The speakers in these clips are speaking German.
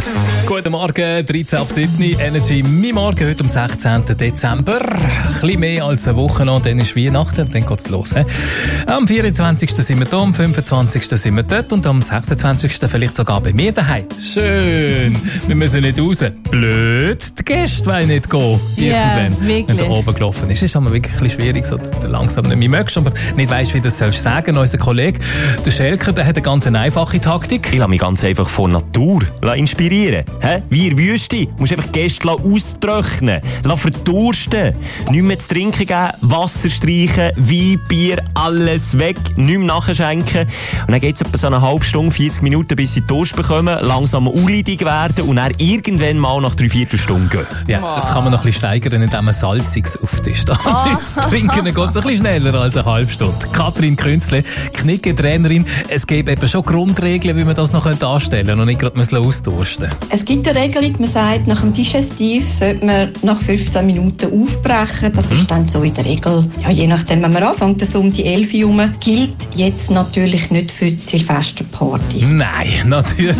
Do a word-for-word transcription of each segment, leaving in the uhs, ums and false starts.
Guten Morgen, dreizehn ab sieben Energy. Mein Morgen heute am sechzehnten Dezember. Ein bisschen mehr als eine Woche noch, dann ist Weihnachten und dann geht es los. He? Am vierundzwanzigsten sind wir da, am fünfundzwanzigsten sind wir dort und am sechsundzwanzigsten vielleicht sogar bei mir daheim. Schön, wir müssen nicht raus. Blöd, die Gäste wollen nicht gehen. Ja, irgendwann, wirklich. wenn der oben gelaufen ist. Das ist aber wirklich ein bisschen schwierig, so du langsam nicht mehr möchtest, aber nicht weißt, wie du das sollst sagen. Unser Kollege, der Schelker, der hat eine ganz einfache Taktik. Ich lasse mich ganz einfach von Natur inspirieren. He? Wie in der Wüste. Du musst einfach die Gäste austrocknen, verdursten. Nichts mehr zu trinken geben, Wasser streichen, Wein, Bier, alles weg, nichts mehr nachschenken. Und dann geht es etwa so eine halbe Stunde, vierzig Minuten, bis sie Durst bekommen, langsam unleidig werden und dann irgendwann mal nach drei Viertelstunden gehen. Ja, das kann man noch ein bisschen steigern, indem man salziges auftischt. Das Trinken geht es ein bisschen schneller als eine halbe Stunde. Katrin Künzle, Knicke-Trainerin. Es gibt eben schon Grundregeln, wie man das noch anstellen könnte und nicht gerade ausdursten. Es gibt eine Regelung, man sagt, nach dem Digestiv sollte man nach fünfzehn Minuten aufbrechen. Das ist dann so in der Regel, ja, je nachdem, wenn man anfängt, so um die elf Uhr herum, gilt jetzt natürlich nicht für die Silvesterpartys. Nein, natürlich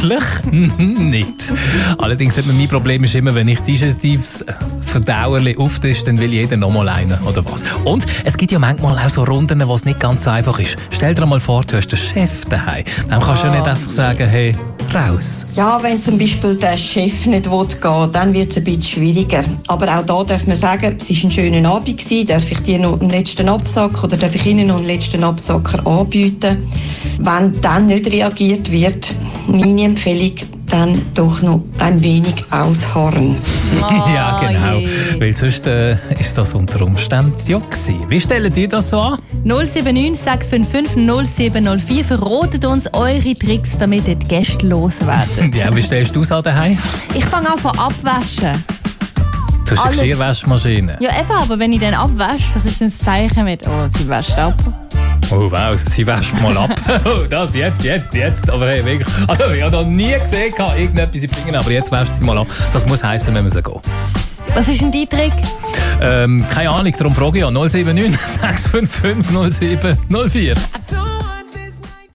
nicht. Allerdings hat man mein Problem ist immer, wenn ich digestives Verdauerli auftische, dann will jeder noch mal einen, oder was? Und es gibt ja manchmal auch so Runden, wo es nicht ganz so einfach ist. Stell dir mal vor, du hast den Chef daheim. Dann kannst du ja nicht einfach sagen, hey, raus. Ja, wenn zum Beispiel der Chef nicht gehen will, dann wird es ein bisschen schwieriger. Aber auch da darf man sagen, es war ein schöner Abend gewesen. Darf ich dir noch einen letzten Absack oder darf ich Ihnen noch einen letzten Absacker anbieten? Wenn dann nicht reagiert wird, meine Empfehlung, dann doch noch ein wenig ausharren. Oh, ja, genau. je. Weil sonst äh, ist das unter Umständen ja gewesen. Wie stellen die das so an? null sieben neun sechs fünf fünf null sieben null vier. Verratet uns eure Tricks, damit ihr die Gäste loswerden. Ja, wie stellst du es an daheim? Ich fange an von abwaschen. Du hast eine Alles. Geschirrwaschmaschine. Ja, eben, aber wenn ich dann abwasche, das ist ein Zeichen mit, oh, sie wäscht ab. Oh wow, sie wäscht mal ab. Oh, das jetzt, jetzt, jetzt. Aber hey, wirklich. Also, ich habe noch nie gesehen, irgendetwas in Fingern, aber jetzt wäscht sie mal ab. Das muss heissen, wenn wir so gehen. Was ist denn dein Trick? Ähm, keine Ahnung, darum frage ich ja. null sieben neun sechs fünf fünf null sieben null vier.